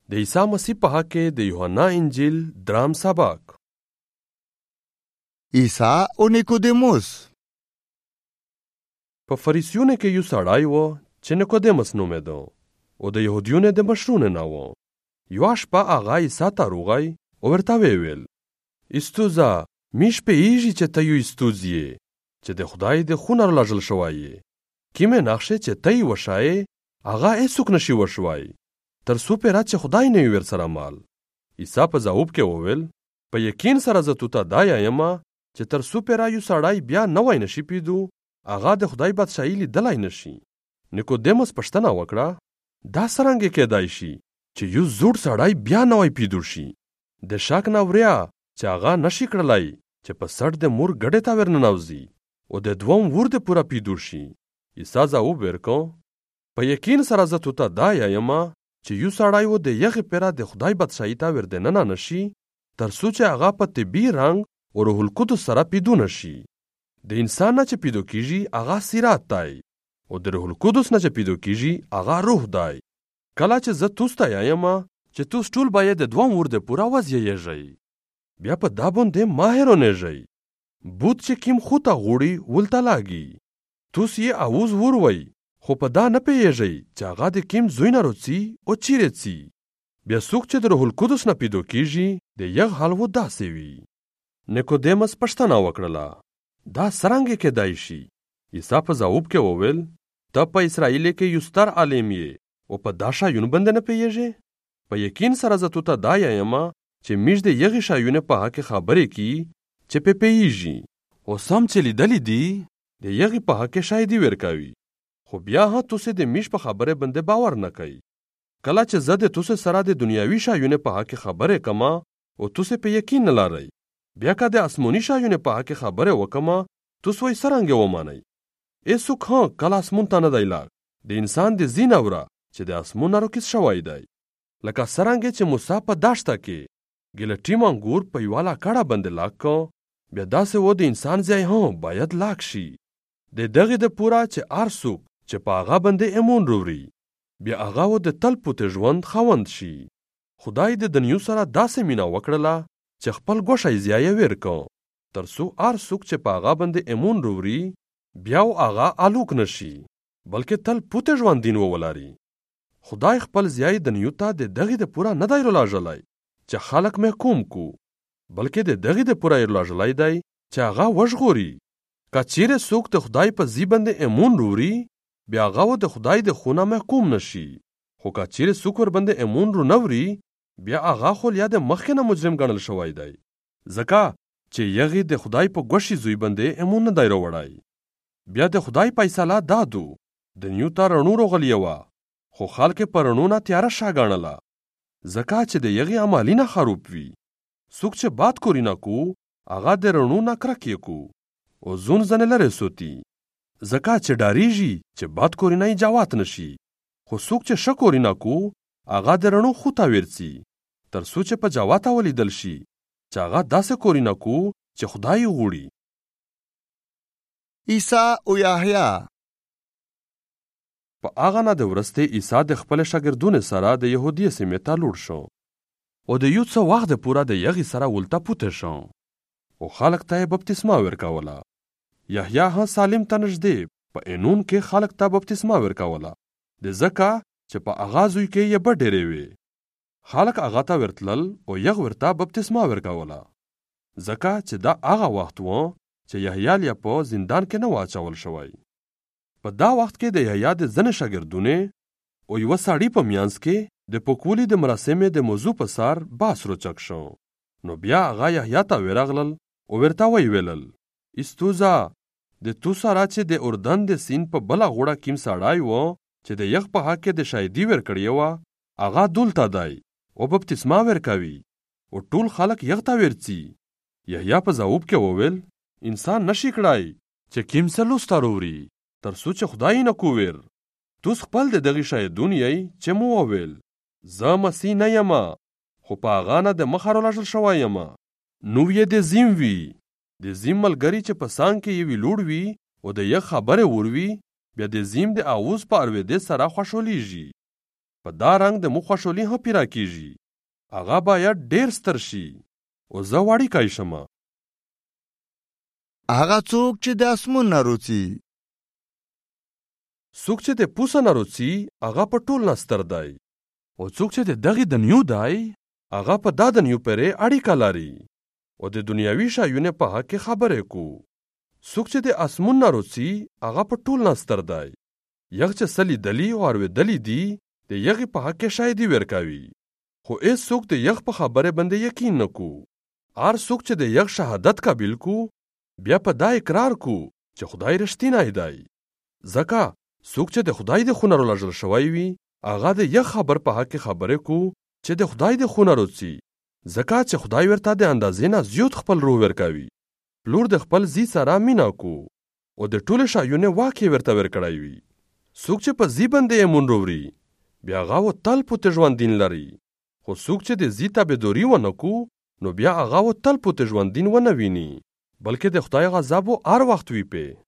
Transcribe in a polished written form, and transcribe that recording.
د عیسی مسیح په حق کې د یوحنا انجیل درام سبق. عیسی او نیکودیموس. په فریسیونه کې یو سړی و چې نیکودیموس نومېده او د یهودیانو د مشرانو نه و. یوه شپه هغه عیسی ته راغی او ورته ویل: استوزه میش پوهېږي چې ته یو استوز یې چې د خدای د خونه رالیږل شوی یې. کومې نقشې چې ته یې وښایې هغه هېڅوک نشي وښوی تر څو پرې چې خدای نه وي ورسره مال. عیسی په ځواب کې وویل: په یقین سره زه تو ته دا یم چې تر څو پرې یو سړی بیا نوی نشي پیدا هغه د خدای بادشاهي لیدلی نشي. نیکودیموس پوښتنه وکړه: دا څرنګه کېدای شي چې یو زوړ سړی بیا نوی پیدا شي؟ د شک نه وریا چې هغه نشي کړلی چې په سټ د مور ګډې ته ورننوځي او د دوم ور د پوره پیدا شي. عیسی ځواب ورکړ: په یقین سره زه تو ته دا یم چې یو سړی و د یغې پره د خدای بادشاهي ته ور دننه نشي تر څو چې هغه په طبي رنګ او روح القدس سره پیدا نشي. د انسان نه چې پیدا کیږي هغه سیرات دی او د روح القدس نه چې پیدا کیږي هغه روح دی. کله چې زه توس ته یم چې توس ټول باید د دوم ور د پوره وزیږئ بیا په دا باندې ماهر ونیږئ. بوت چې کیم خو ته غوړي ولته لاګي توس یې اوز وروي خو په دا نه پیږئ چې هغه د کیم زوی نه روڅي او چیرې څي. بیا څوک چې د روح القدس نه پیدا کیږي د یغ حال و داسې وي. نیکودیموس پوښتنه وکړله: دا څرنګه کېدای شي؟ عیسی په ځواب کې وویل: ته په اسرائیل کې یو ستر عالم یې او په دا شایونو باندې نه پیږې؟ په یقین سره زه تو ته دا یم چې میږ د یغې شایونو په حق خبرې کی چې په پیږي او سم چې لیدلی دي د یغې په حق شاهدي ورکوي. خو بیا هم توسې د میش په خبره باندې باور نه کوي. کله چې زه د توسې سره د دنیاوي شایونو په حق خبره کما او توسې په یقین نه لرئ بیا که د آسماني شایونو په حق خبره وکما توس وایي څرنګه ومنئ؟ هېڅوک هم کله اسمون ته نه دی لاړ د انسان د ځین اوره چې د اسمون نه راکوز شوی دی. لکه څرنګه چې موسی په دښته کې ګلټیم انګور په یوه لاکړه باندې لاک کړ بیا داسې و د انسان ځای هم باید لاک شي د دغې دپاره چې هر څوک چې په هغه باندې ایمون وروړي بیا هغه و د تل پوتې ژوند خاوند شي. خدای د دنیو سره داسې مینه وکړله چې خپل ګوښی ځای یې ورکړ تر څو هر څوک چې په هغه باندې ایمون وروړي بیا و هغه هلاک نشي بلکې تل پوتې ژوندین ولري. خدای خپل ځای دنیو ته د دغې دپاره نه دی رالیږلی چې خلک محکوم کو بلکې د دغې دپاره یې رالیږلی دی چې هغه وژغوري. که چیرې څوک د خدای په ځای باندې ایمون وروړي بیا هغه و د خدای د خونه محکوم نشي. خو که چیرې څوک ورباندې ایمون رو نه وړي بیا هغه خو یا د مخکې نه مجرم ګڼل شوی دی ځکه چې یغې د خدای په ګوښي زوی باندې ایمون نه دی راوړی. بیا د خدای فیصله دا دو دنیو ته رڼو راغلې وه خو خلک په رڼو نه تیاره شا ګڼله ځکه چې د یغې عملونه خراب وي. څوک چې بد کوري نه کو هغه د رڼو نه کرکې کو او ځون ځنې لرې سوتي ځکه چې ډاریږي چې بد کوري نه یې جوات نشي. خو څوک چې ښه کوري نه کو هغه د رڼو خو ته ورځي تر څو چې په جواته ولیدل شي چې هغه داسې کوري نه کو چې خدای یې غوړي. عیسی او یحیی. په هغه نه د وروسته عیسی د خپل شاګردونو سره د یهودیې سیمې ته لوړ شو او د یو څه وخت پوره د یغې سره ولته پوته شو او خلک ته یې بپتسمه ورکوله. یحیی هم سالم ته نږدې په اینون کې خلک ته بپتسمه ورکوله د ځکه چې په هغه زوی کې یې به ډېرې وې. خلک هغه ته ورتلل او یغ ورته بپتسمه ورکوله ځکه چې دا هغه وخت و چې یحیی یې په زندان کې نه و اچول شوی. په دا وخت کې د یحیی د ځینې شاګردونو او یوه سړي په میانځ کې د پوکولي د مراسمې د موضوع په سر بحث روچک شو. نو بیا هغه یحیی ته ورغلل او ورته ویې ویلل: استوزه د تو سره چې د اردن د سیند په بله غوړه کیم سړی و چې د یخ په حق کې د شاهدي ورکړې وه هغه دلته دی او بپتسمه ورکوي او ټول خلک یغ ته ورځي. یحیی په ځواب کې وویل: انسان نشي کړای چې کیم څه لوسته راوړي تر څو چې خدای نه کوور. توس خپل د دغې شاهدون یې چې مو وویل زه مسیح نه یم خو په هغه نه د مخه رالیږل شوی یم. نو یې د زیم وي د زیم ملګري چې په څنګ کې یې لوړ وي او د یغ خبرې وروي بیا د زیم د اوز په اورېدې سره خوشحالیږي. په دا رنګ د مخوشولي هم پیرا کیږي. هغه باید ډیر ستر شي. او زه واړی کای شمه. هغه څوک چې د اسمون نه روڅي. څوک چې د پوسه نه روڅي هغه په ټول نه ستر دی. او څوک چې د دغې دنیو دی هغه په دا دنیو پرې اړیکه لري. او د دنیاوي شیانو په حق کې خبرې کو. څوک چې د اسمون نه روڅي هغه په ټول نه ستر دی. یغ چې سلی دلی او اورېدلې دي د یغې په حق کې شاهدي ورکوي. خو هیڅ څوک د یغ په خبره باندې یقین نه کو. هر څوک چې د یغ شهادت قبول کو بیا په دا اقرار کو چې خدای رښتینی دی. ځکه څوک چې د خدای د خونه رالږل شوی وي هغه د یغ خبر په حق کې خبرې کو چې د خدای د خونه روڅي. ځکه چې خدای ورته د اندازې نه زیات خپل روح ورکوي. پلور د خپل زی سره مینا کو او د ټول شایونه واقع ورته ورکړی وي. څوک چې په زی باندې ایمون وروړي بیا هغه تل پوت ژوندین لري. خو څوک چې د زی تابعداري ونه کو نو بیا هغه تل پوت ژوندین ونه ویني بلکې د خدای غضب هر وخت وي په